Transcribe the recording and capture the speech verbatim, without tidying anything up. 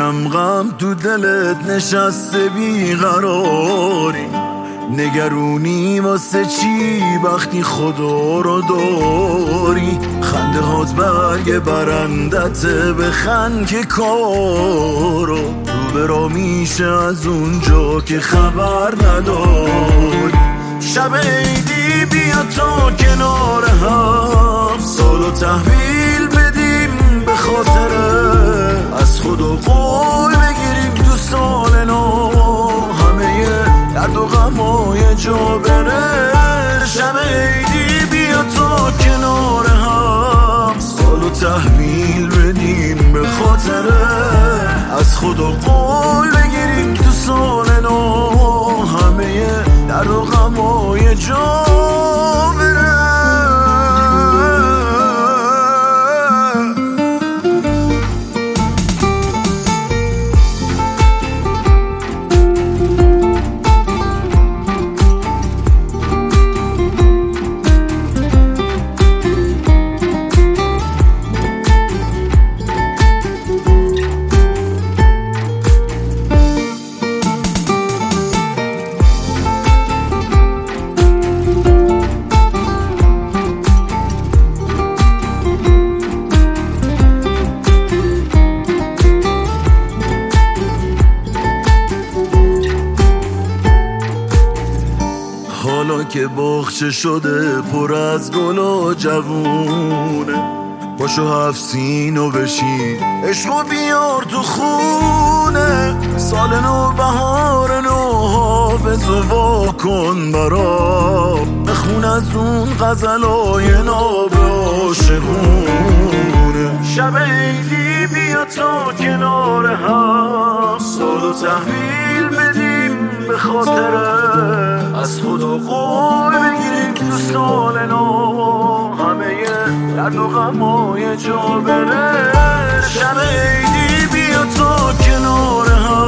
میدونم غم تو دلت نشسته بیقراری، نگرونی واسه چی وقتی خدا رو داری؟ خنده هات برگ برندت بخند که کارو رو برا میشه از اونجا که خبر نداری. شب عیدی بیا تا کنار هم سالو تحویل بدیم به خاطره، از خدا قول بگیریم تو سال نو همه درد و غمای جا بره. شب عیدی بیا تا کنار هم سالو تحویل بدیم به خاطره، از خدا قول بگیریم تو سال نو همه درد و غمای جا بره. حالا که باغچه شده پر از گل و جوونه، پاشو هفت سینو بشین عشقو بیار تو خونه. سال نو بهار نو حافظ و وا کن برام، بخون از اون غزلای ناب عاشقونه. شب عیدی بیا تا کنار هم سالو تحویل بدیم به خاطره، از خدا قول بگیریم تو سال نو همه درد و غمای جا بره. شب عیدی بیا تا کنار هم